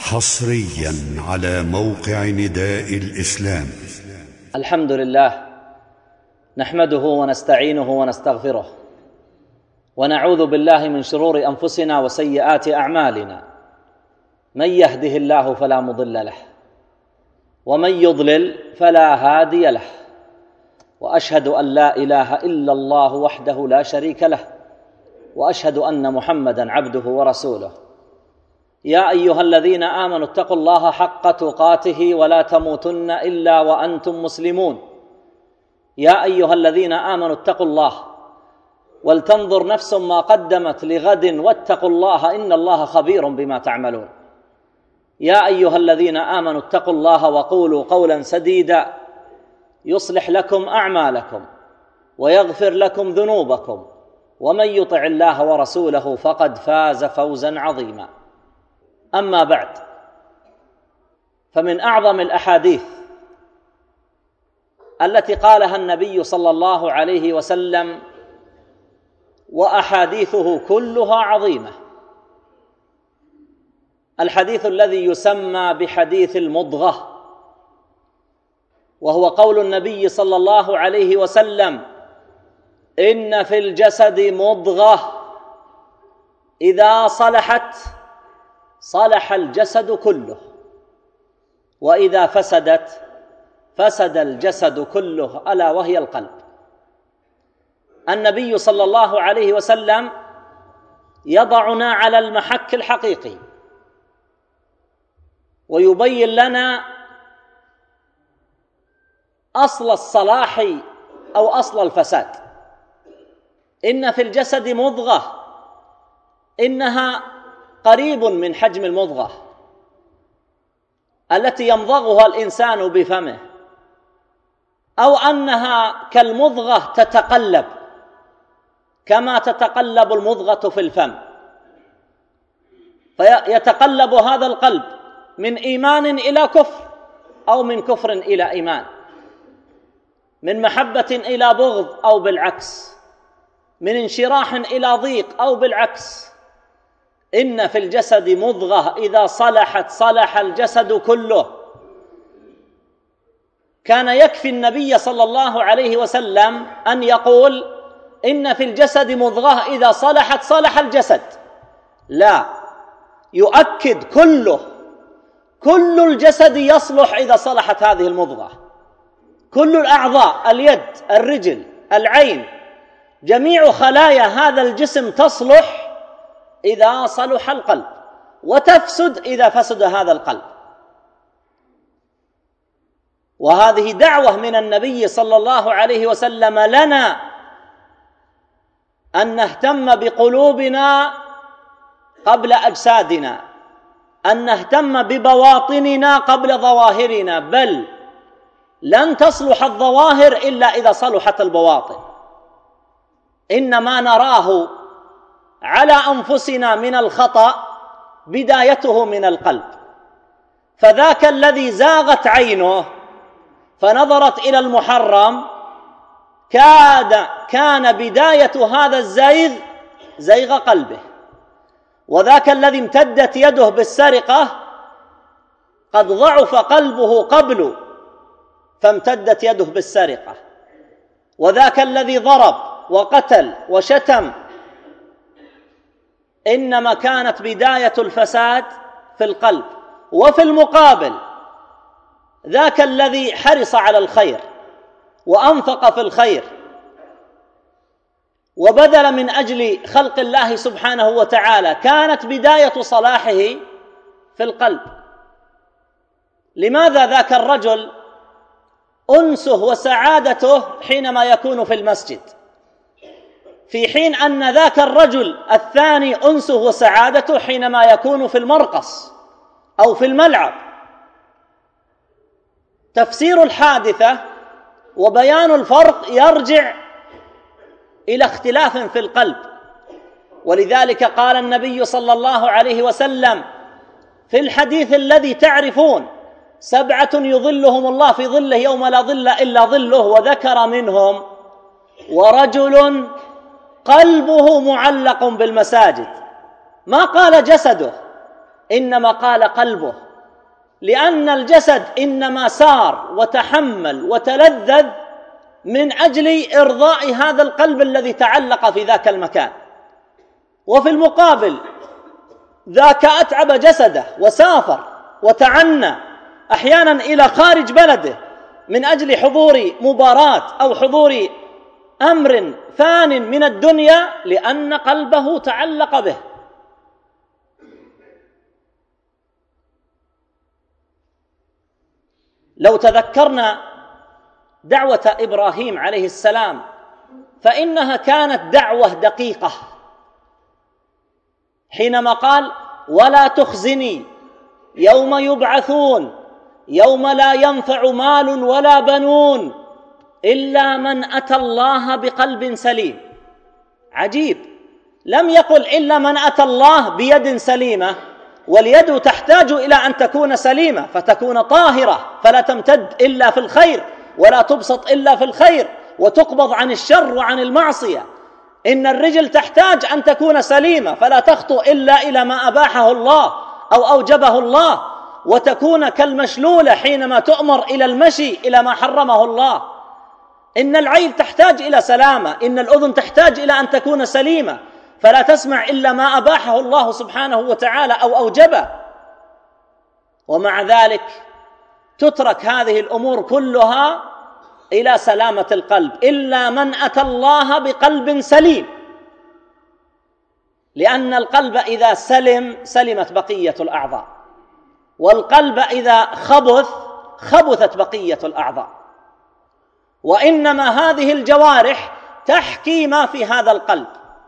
حصريا على موقع نداء الإسلام. الحمد لله نحمده ونستعينه ونستغفره ونعوذ بالله من شرور أنفسنا وسيئات أعمالنا. من يهده الله فلا مضل له ومن يضلل فلا هادي له، وأشهد أن لا إله إلا الله وحده لا شريك له، وأشهد أن محمدًا عبده ورسوله. يا أيها الذين آمنوا اتقوا الله حق تقاته ولا تموتن إلا وأنتم مسلمون. يا أيها الذين آمنوا اتقوا الله ولتنظر نفس ما قدمت لغد واتقوا الله إن الله خبير بما تعملون. يا أيها الذين آمنوا اتقوا الله وقولوا قولا سديدا يصلح لكم أعمالكم ويغفر لكم ذنوبكم، ومن يطع الله ورسوله فقد فاز فوزا عظيما. أما بعد، فمن أعظم الأحاديث التي قالها النبي صلى الله عليه وسلم، وأحاديثه كلها عظيمة، الحديث الذي يسمى بحديث المضغة، وهو قول النبي صلى الله عليه وسلم: إن في الجسد مضغة إذا صلحت صلح الجسد كله، وإذا فسدت فسد الجسد كله، ألا وهي القلب. النبي صلى الله عليه وسلم يضعنا على المحك الحقيقي ويبين لنا أصل الصلاح أو أصل الفساد. إن في الجسد مضغة، إنها قريب من حجم المضغة التي يمضغها الإنسان بفمه، أو أنها كالمضغة تتقلب كما تتقلب المضغة في الفم، فيتقلب هذا القلب من إيمان إلى كفر، أو من كفر إلى إيمان، من محبة إلى بغض أو بالعكس، من انشراح إلى ضيق أو بالعكس. إن في الجسد مضغة إذا صلحت صلح الجسد كله. كان يكفي النبي صلى الله عليه وسلم أن يقول: إن في الجسد مضغة إذا صلحت صلح الجسد. لا، يؤكد كل الجسد يصلح إذا صلحت هذه المضغة. كل الأعضاء، اليد، الرجل، العين، جميع خلايا هذا الجسم تصلح إذا صلح القلب، وتفسد إذا فسد هذا القلب. وهذه دعوة من النبي صلى الله عليه وسلم لنا أن نهتم بقلوبنا قبل أجسادنا، أن نهتم ببواطننا قبل ظواهرنا، بل لن تصلح الظواهر إلا إذا صلحت البواطن. إنما نراه على أنفسنا من الخطأ بدايته من القلب، فذاك الذي زاغت عينه فنظرت إلى المحرم كان بداية هذا الزيغ زيغ قلبه، وذاك الذي امتدت يده بالسرقة قد ضعف قلبه قبل فامتدت يده بالسرقة، وذاك الذي ضرب وقتل وشتم إنما كانت بداية الفساد في القلب. وفي المقابل ذاك الذي حرص على الخير وأنفق في الخير وبذل من أجل خلق الله سبحانه وتعالى كانت بداية صلاحه في القلب. لماذا ذاك الرجل أنسه وسعادته حينما يكون في المسجد، في حين أن ذاك الرجل الثاني أنسه وسعادته حينما يكون في المرقص أو في الملعب؟ تفسير الحادثة وبيان الفرق يرجع إلى اختلاف في القلب. ولذلك قال النبي صلى الله عليه وسلم في الحديث الذي تعرفون: 7 يظلهم الله في ظله يوم لا ظل إلا ظله، وذكر منهم: ورجل قلبه معلق بالمساجد. ما قال جسده، إنما قال قلبه، لأن الجسد إنما سار وتحمل وتلذذ من أجل إرضاء هذا القلب الذي تعلق في ذاك المكان. وفي المقابل ذاك أتعب جسده وسافر وتعنى أحيانا إلى خارج بلده من أجل حضور مباراة أو حضور أمر فان من الدنيا، لأن قلبه تعلق به. لو تذكرنا دعوة إبراهيم عليه السلام فإنها كانت دعوة دقيقة، حينما قال: ولا تخزني يوم يبعثون يوم لا ينفع مال ولا بنون إلا من أتى الله بقلب سليم. عجيب، لم يقل إلا من أتى الله بيد سليمة، واليد تحتاج إلى أن تكون سليمة فتكون طاهرة فلا تمتد إلا في الخير ولا تبسط إلا في الخير وتقبض عن الشر وعن المعصية. إن الرجل تحتاج أن تكون سليمة فلا تخطو إلا إلى ما أباحه الله أو أوجبه الله، وتكون كالمشلولة حينما تؤمر إلى المشي إلى ما حرمه الله. إن العين تحتاج إلى سلامة، إن الأذن تحتاج إلى أن تكون سليمة فلا تسمع إلا ما أباحه الله سبحانه وتعالى أو أوجبه. ومع ذلك تترك هذه الأمور كلها إلى سلامة القلب، إلا من أتى الله بقلب سليم، لأن القلب إذا سلمت بقية الأعضاء، والقلب إذا خبثت بقية الأعضاء. وإنما هذه الجوارح تحكي ما في هذا القلب.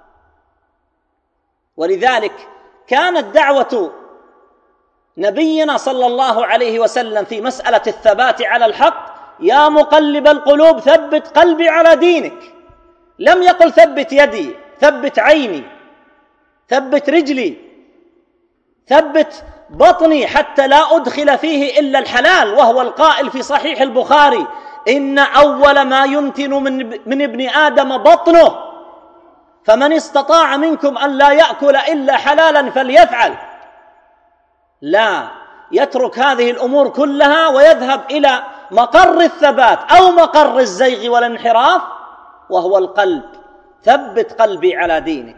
ولذلك كانت دعوة نبينا صلى الله عليه وسلم في مسألة الثبات على الحق: يا مقلب القلوب ثبت قلبي على دينك. لم يقل ثبت يدي، ثبت عيني، ثبت رجلي، ثبت بطني حتى لا أدخل فيه إلا الحلال، وهو القائل في صحيح البخاري: إن أول ما ينتن من ابن آدم بطنه، فمن استطاع منكم أن لا يأكل إلا حلالا فليفعل. لا، يترك هذه الأمور كلها ويذهب إلى مقر الثبات أو مقر الزيغ والانحراف، وهو القلب. ثبت قلبي على دينك.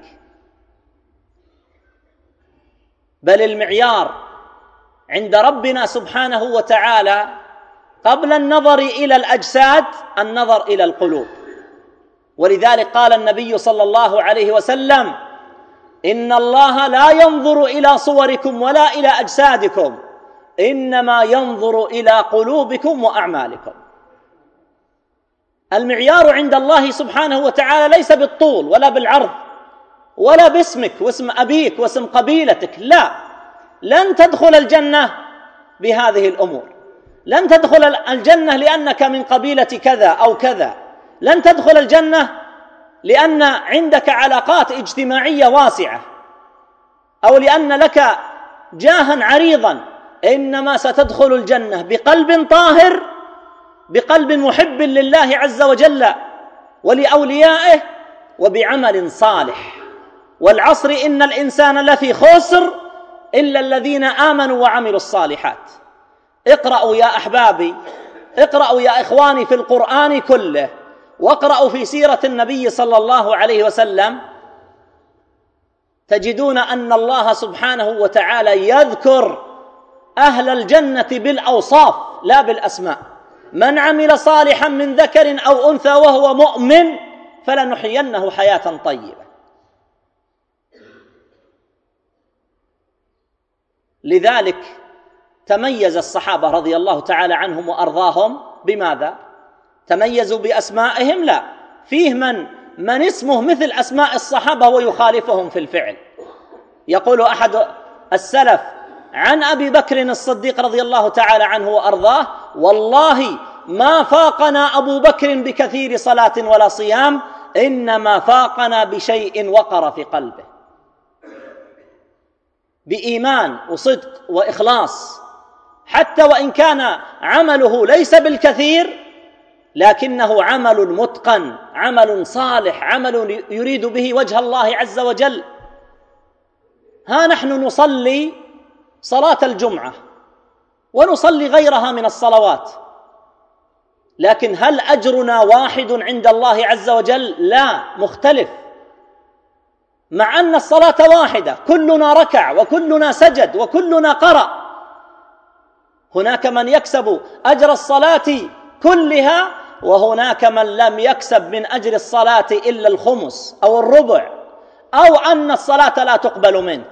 بل المعيار عند ربنا سبحانه وتعالى قبل النظر إلى الأجساد النظر إلى القلوب. ولذلك قال النبي صلى الله عليه وسلم: إن الله لا ينظر إلى صوركم ولا إلى أجسادكم، إنما ينظر إلى قلوبكم وأعمالكم. المعيار عند الله سبحانه وتعالى ليس بالطول ولا بالعرض ولا باسمك واسم أبيك واسم قبيلتك، لا، لن تدخل الجنة بهذه الأمور. لن تدخل الجنة لأنك من قبيلة كذا أو كذا، لن تدخل الجنة لأن عندك علاقات اجتماعية واسعة أو لأن لك جاها عريضا، إنما ستدخل الجنة بقلب طاهر، بقلب محب لله عز وجل ولأوليائه، وبعمل صالح. والعصر إن الإنسان لفي خسر إلا الذين آمنوا وعملوا الصالحات. اقرأوا يا أحبابي، اقرأوا يا إخواني في القرآن كله، واقرأوا في سيرة النبي صلى الله عليه وسلم، تجدون أن الله سبحانه وتعالى يذكر أهل الجنة بالأوصاف لا بالأسماء. من عمل صالحا من ذكر أو أنثى وهو مؤمن فلنحيينه حياة طيبة. لذلك تميز الصحابة رضي الله تعالى عنهم وأرضاهم بماذا؟ تميزوا بأسمائهم؟ لا، فيه من اسمه مثل أسماء الصحابة ويخالفهم في الفعل. يقول أحد السلف عن أبي بكر الصديق رضي الله تعالى عنه وأرضاه: والله ما فاقنا أبو بكر بكثير صلاة ولا صيام، إنما فاقنا بشيء وقر في قلبه، بإيمان وصدق وإخلاص، حتى وإن كان عمله ليس بالكثير لكنه عمل متقن، عمل صالح، عمل يريد به وجه الله عز وجل. ها نحن نصلي صلاة الجمعة ونصلي غيرها من الصلوات، لكن هل أجرنا واحد عند الله عز وجل؟ لا، مختلف. مع أن الصلاة واحدة، كلنا ركع وكلنا سجد وكلنا قرأ، هناك من يكسب أجر الصلاة كلها، وهناك من لم يكسب من أجر الصلاة إلا الخمس أو الربع، أو أن الصلاة لا تقبل منه.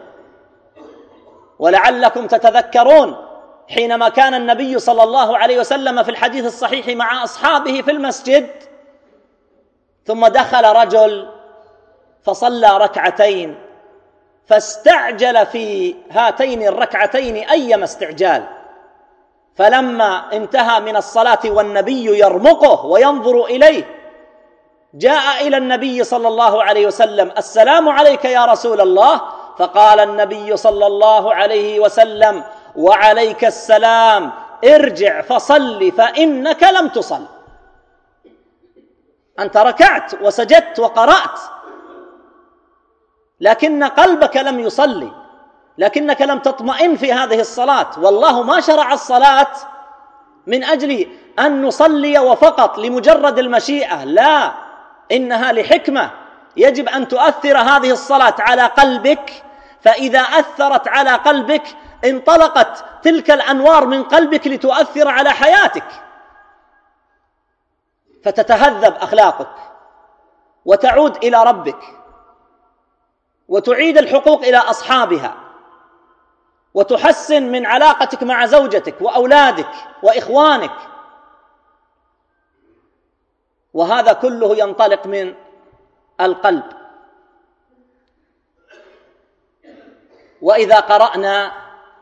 ولعلكم تتذكرون حينما كان النبي صلى الله عليه وسلم في الحديث الصحيح مع أصحابه في المسجد، ثم دخل رجل فصلى ركعتين، فاستعجل في هاتين الركعتين أيما استعجال، فلما انتهى من الصلاة والنبي يرمقه وينظر إليه، جاء إلى النبي صلى الله عليه وسلم: السلام عليك يا رسول الله. فقال النبي صلى الله عليه وسلم: وعليك السلام، ارجع فصل فإنك لم تصل. أنت ركعت وسجدت وقرأت، لكن قلبك لم يصلي، لكنك لم تطمئن في هذه الصلاة. والله ما شرع الصلاة من أجل أن نصلي وفقط لمجرد المشيئة، لا، إنها لحكمة. يجب أن تؤثر هذه الصلاة على قلبك، فإذا أثرت على قلبك انطلقت تلك الأنوار من قلبك لتؤثر على حياتك، فتتهذب أخلاقك وتعود إلى ربك وتعيد الحقوق إلى أصحابها، وتحسن من علاقتك مع زوجتك وأولادك وإخوانك، وهذا كله ينطلق من القلب. وإذا قرأنا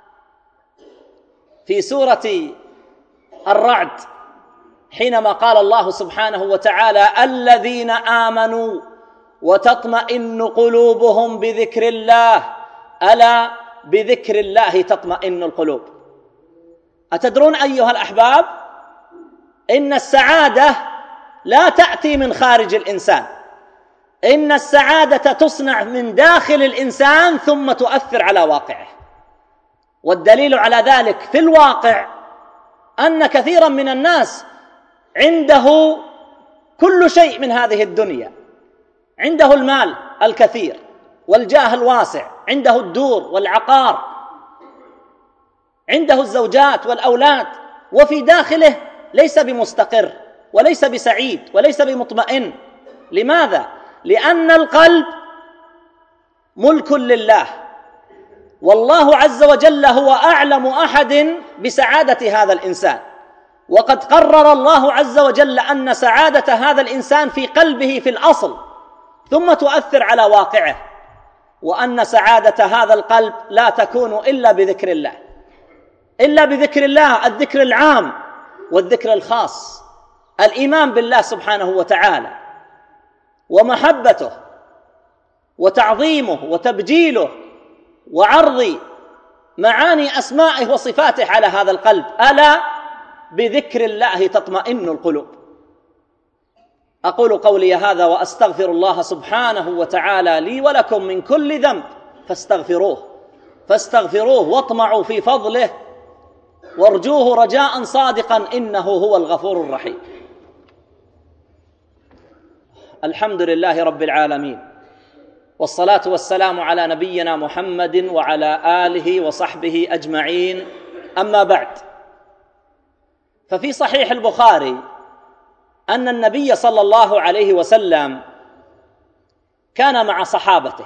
في سورة الرعد حينما قال الله سبحانه وتعالى: الذين آمنوا وتطمئن قلوبهم بذكر الله، ألا بذكر الله تطمئن القلوب. أتدرون أيها الأحباب إن السعادة لا تأتي من خارج الإنسان، إن السعادة تصنع من داخل الإنسان ثم تؤثر على واقعه. والدليل على ذلك في الواقع أن كثيرا من الناس عنده كل شيء من هذه الدنيا، عنده المال الكثير والجاه الواسع، عنده الدور والعقار، عنده الزوجات والأولاد، وفي داخله ليس بمستقر وليس بسعيد وليس بمطمئن. لماذا؟ لأن القلب ملك لله، والله عز وجل هو أعلم أحد بسعادة هذا الإنسان، وقد قرر الله عز وجل أن سعادة هذا الإنسان في قلبه في الأصل، ثم تؤثر على واقعه، وأن سعادة هذا القلب لا تكون إلا بذكر الله، إلا بذكر الله، الذكر العام والذكر الخاص، الإيمان بالله سبحانه وتعالى ومحبته وتعظيمه وتبجيله وعرض معاني أسمائه وصفاته على هذا القلب. ألا بذكر الله تطمئن القلوب. أقول قولي هذا وأستغفر الله سبحانه وتعالى لي ولكم من كل ذنب فاستغفروه واطمعوا في فضله وارجوه رجاء صادقا إنه هو الغفور الرحيم. الحمد لله رب العالمين، والصلاة والسلام على نبينا محمد وعلى آله وصحبه أجمعين، أما بعد، ففي صحيح البخاري أن النبي صلى الله عليه وسلم كان مع صحابته،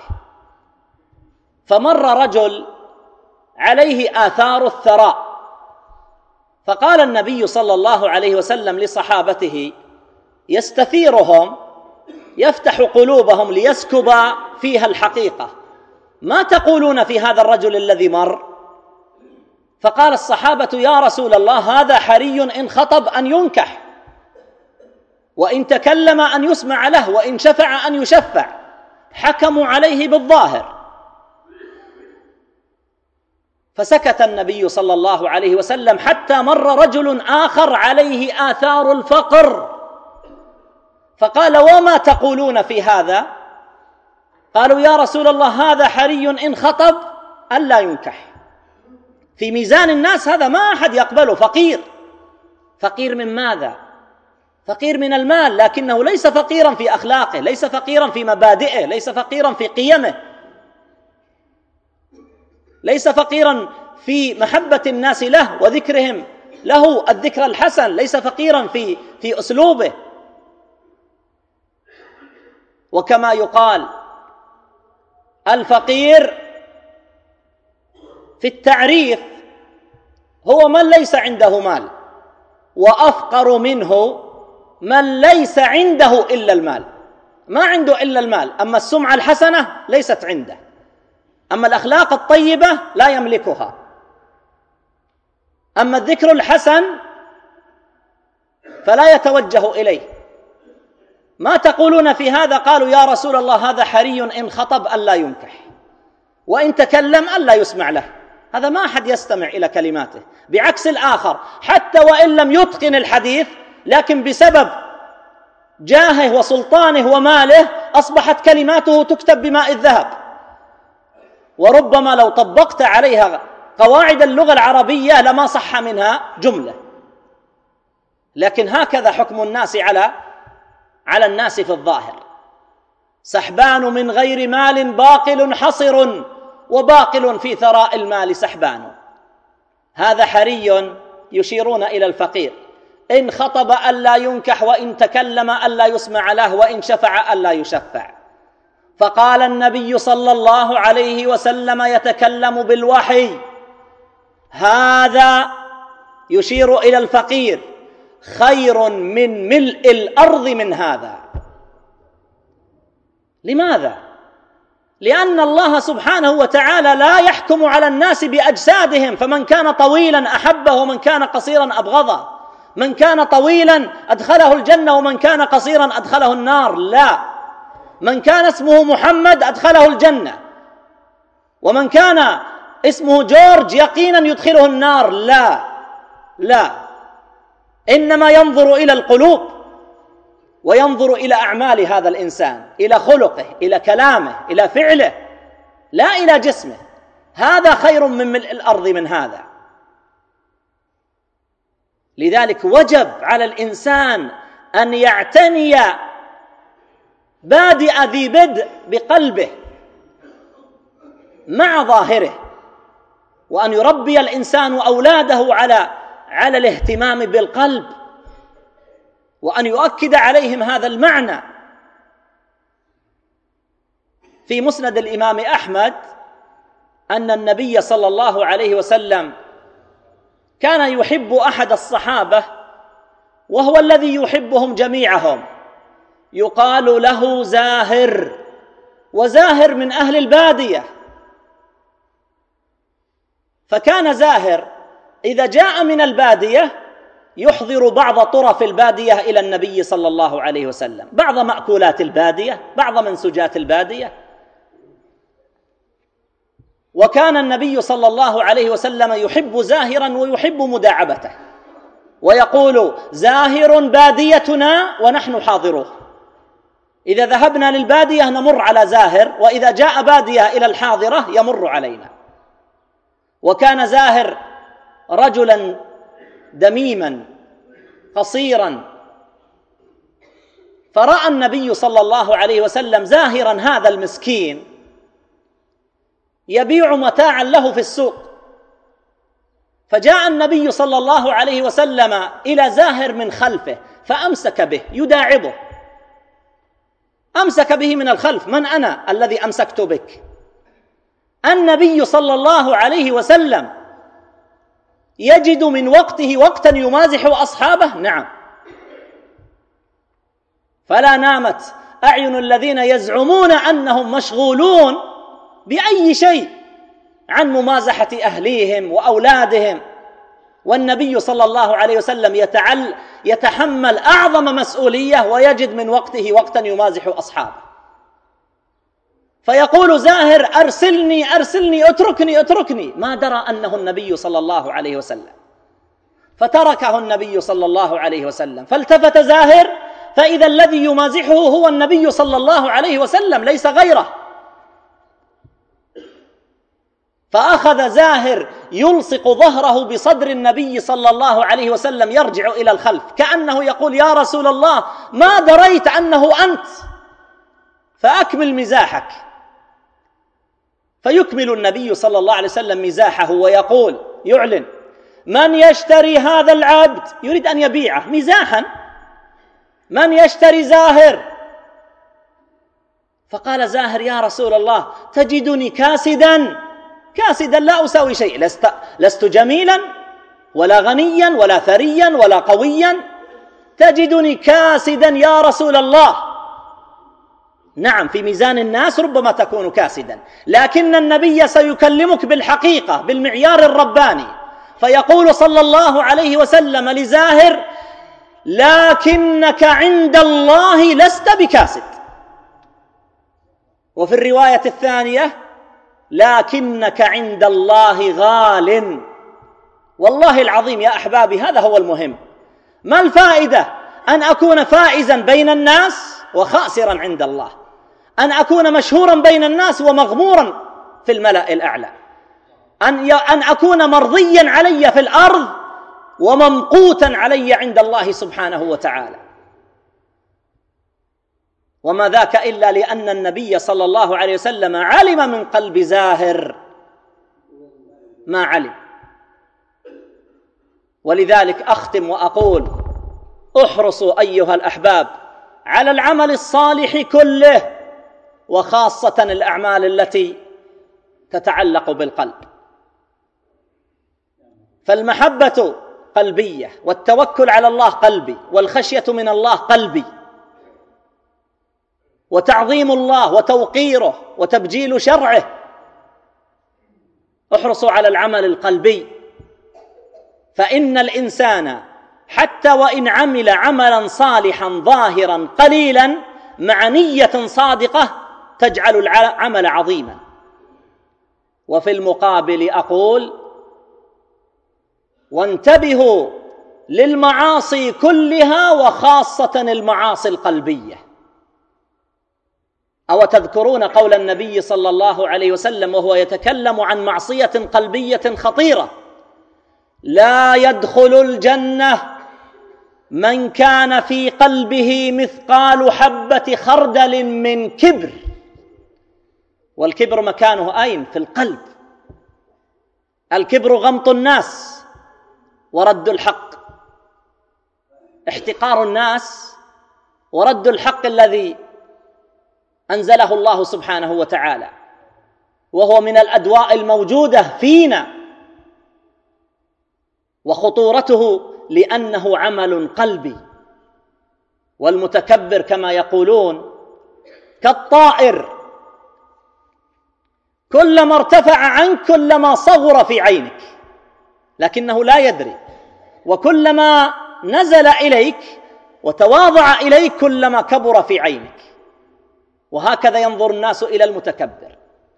فمر رجل عليه آثار الثراء، فقال النبي صلى الله عليه وسلم لصحابته يستثيرهم، يفتح قلوبهم ليسكب فيها الحقيقة: ما تقولون في هذا الرجل الذي مر؟ فقال الصحابة: يا رسول الله، هذا حري إن خطب أن ينكح، وإن تكلم أن يسمع له، وإن شفع أن يشفع، حكموا عليه بالظاهر. فسكت النبي صلى الله عليه وسلم حتى مر رجل آخر عليه آثار الفقر، فقال: وما تقولون في هذا؟ قالوا: يا رسول الله، هذا حري إن خطب ألا ينكح. في ميزان الناس هذا ما أحد يقبله. فقير من ماذا؟ فقير من المال، لكنه ليس فقيرا في أخلاقه، ليس فقيرا في مبادئه، ليس فقيرا في قيمه، ليس فقيرا في محبة الناس له وذكرهم له الذكر الحسن، ليس فقيرا في أسلوبه. وكما يقال الفقير في التعريف هو من ليس عنده مال، وأفقر منه من ليس عنده إلا المال، ما عنده إلا المال، أما السمعة الحسنة ليست عنده، أما الأخلاق الطيبة لا يملكها، أما الذكر الحسن فلا يتوجه إليه. ما تقولون في هذا؟ قالوا يا رسول الله هذا حري إن خطب ألا ينكح، وإن تكلم ألا يسمع له. هذا ما أحد يستمع إلى كلماته، بعكس الآخر حتى وإن لم يتقن الحديث، لكن بسبب جاهه وسلطانه وماله أصبحت كلماته تكتب بماء الذهب، وربما لو طبقت عليها قواعد اللغة العربية لما صح منها جملة. لكن هكذا حكم الناس على الناس في الظاهر. سحبان من غير مال باقل حصر، وباقل في ثراء المال سحبان. هذا حري يشيرون إلى الفقير، إن خطب ألا ينكح، وإن تكلم ألا يسمع له، وإن شفع ألا يشفع. فقال النبي صلى الله عليه وسلم يتكلم بالوحي، هذا يشير إلى الفقير، خير من ملء الأرض من هذا. لماذا؟ لأن الله سبحانه وتعالى لا يحكم على الناس بأجسادهم، فمن كان طويلا أحبه ومن كان قصيرا أبغضه، من كان طويلا أدخله الجنة ومن كان قصيرا أدخله النار. لا، من كان اسمه محمد أدخله الجنة، ومن كان اسمه جورج يقينا يدخله النار. لا، إنما ينظر إلى القلوب، وينظر إلى أعمال هذا الإنسان، إلى خلقه، إلى كلامه، إلى فعله، لا إلى جسمه. هذا خير من ملء الأرض من هذا. لذلك وجب على الإنسان أن يعتني بادئ ذي بدء بقلبه مع ظاهره، وأن يربي الإنسان أولاده على الاهتمام بالقلب، وأن يؤكد عليهم هذا المعنى. في مسند الإمام أحمد أن النبي صلى الله عليه وسلم كان يحب أحد الصحابة، وهو الذي يحبهم جميعهم، يقال له زاهر، وزاهر من أهل البادية. فكان زاهر إذا جاء من البادية يحضر بعض طرف البادية إلى النبي صلى الله عليه وسلم، بعض مأكولات البادية، بعض منسوجات البادية. وكان النبي صلى الله عليه وسلم يحب زاهرا ويحب مداعبته، ويقول زاهر باديتنا ونحن حاضروه. إذا ذهبنا للبادية نمر على زاهر، وإذا جاء بادية إلى الحاضرة يمر علينا. وكان زاهر رجلا دميما قصيرا، فرأى النبي صلى الله عليه وسلم زاهرا هذا المسكين يبيع متاعا له في السوق، فجاء النبي صلى الله عليه وسلم إلى زاهر من خلفه فأمسك به يداعبه، أمسك به من الخلف. من أنا الذي أمسكت بك؟ النبي صلى الله عليه وسلم يجد من وقته وقتا يمازح أصحابه؟ نعم. فلا نامت أعين الذين يزعمون أنهم مشغولون بأي شيء عن ممازحة أهليهم وأولادهم، والنبي صلى الله عليه وسلم يتحمل أعظم مسؤولية ويجد من وقته وقتا يمازح أصحابه. فيقول زاهر أرسلني أرسلني، أتركني، ما درى أنه النبي صلى الله عليه وسلم، فتركه النبي صلى الله عليه وسلم. فالتفت زاهر فإذا الذي يمازحه هو النبي صلى الله عليه وسلم ليس غيره. فأخذ زاهر يلصق ظهره بصدر النبي صلى الله عليه وسلم يرجع إلى الخلف كأنه يقول: يا رسول الله ما دريت أنه أنت، فأكمل مزاحك. فيكمل النبي صلى الله عليه وسلم مزاحه ويقول، يعلن: من يشتري هذا العبد؟ يريد أن يبيعه مزاحا. من يشتري زاهر؟ فقال زاهر: يا رسول الله تجدني كاسدا لا أساوي شيء، لست جميلا ولا غنيا ولا ثريا ولا قويا، تجدني كاسدا يا رسول الله. نعم، في ميزان الناس ربما تكون كاسدا، لكن النبي سيكلمك بالحقيقة بالمعيار الرباني، فيقول صلى الله عليه وسلم لزاهر: لكنك عند الله لست بكاسد. وفي الرواية الثانية: لكنك عند الله غال. والله العظيم يا أحبابي هذا هو المهم. ما الفائدة أن أكون فائزا بين الناس وخاسرا عند الله؟ أن أكون مشهورا بين الناس ومغمورا في الملأ الأعلى؟ أن أكون مرضيا علي في الأرض وممقوتا علي عند الله سبحانه وتعالى؟ وما ذاك إلا لأن النبي صلى الله عليه وسلم علم من قلب زاهر ما علم. ولذلك أختم وأقول: احرصوا أيها الأحباب على العمل الصالح كله، وخاصة الأعمال التي تتعلق بالقلب. فالمحبة قلبية، والتوكل على الله قلبي، والخشية من الله قلبي، وتعظيم الله وتوقيره وتبجيل شرعه. احرصوا على العمل القلبي، فإن الإنسان حتى وإن عمل عملا صالحا ظاهرا قليلا مع نية صادقة تجعل العمل عظيما. وفي المقابل أقول: وانتبهوا للمعاصي كلها وخاصة المعاصي القلبية. أو تذكرون قول النبي صلى الله عليه وسلم وهو يتكلم عن معصية قلبية خطيرة: لا يدخل الجنة من كان في قلبه مثقال حبة خردل من كبر. والكبر مكانه أين؟ في القلب. الكبر غمط الناس ورد الحق، احتقار الناس ورد الحق الذي أنزله الله سبحانه وتعالى، وهو من الأدواء الموجودة فينا، وخطورته لأنه عمل قلبي. والمتكبر كما يقولون كالطائر، كلما ارتفع عنك كلما صغر في عينك، لكنه لا يدري، وكلما نزل إليك وتواضع إليك كلما كبر في عينك. وهكذا ينظر الناس إلى المتكبر.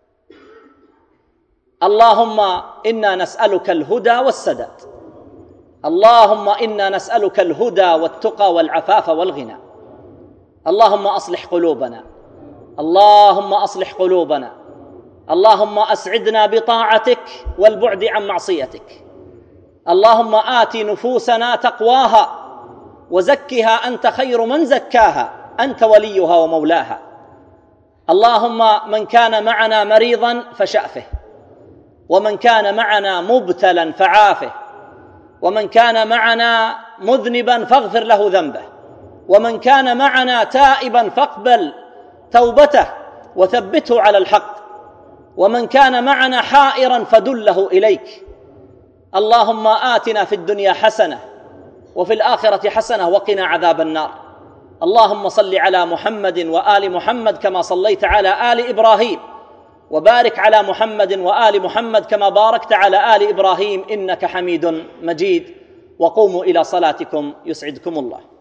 اللهم إنا نسألك الهدى والسداد، اللهم إنا نسألك الهدى والتقى والعفاف والغنى. اللهم أصلح قلوبنا، اللهم أصلح قلوبنا، اللهم أسعدنا بطاعتك والبعد عن معصيتك. اللهم آت نفوسنا تقواها وزكها أنت خير من زكاها، أنت وليها ومولاها. اللهم من كان معنا مريضا فشأفه، ومن كان معنا مبتلا فعافه، ومن كان معنا مذنبا فاغفر له ذنبه، ومن كان معنا تائبا فاقبل توبته وثبته على الحق، ومن كان معنا حائرا فدله إليك. اللهم آتنا في الدنيا حسنة وفي الآخرة حسنة وقنا عذاب النار. اللهم صل على محمد وآل محمد كما صليت على آل إبراهيم، وبارك على محمد وآل محمد كما باركت على آل إبراهيم إنك حميد مجيد. وقوموا إلى صلاتكم يسعدكم الله.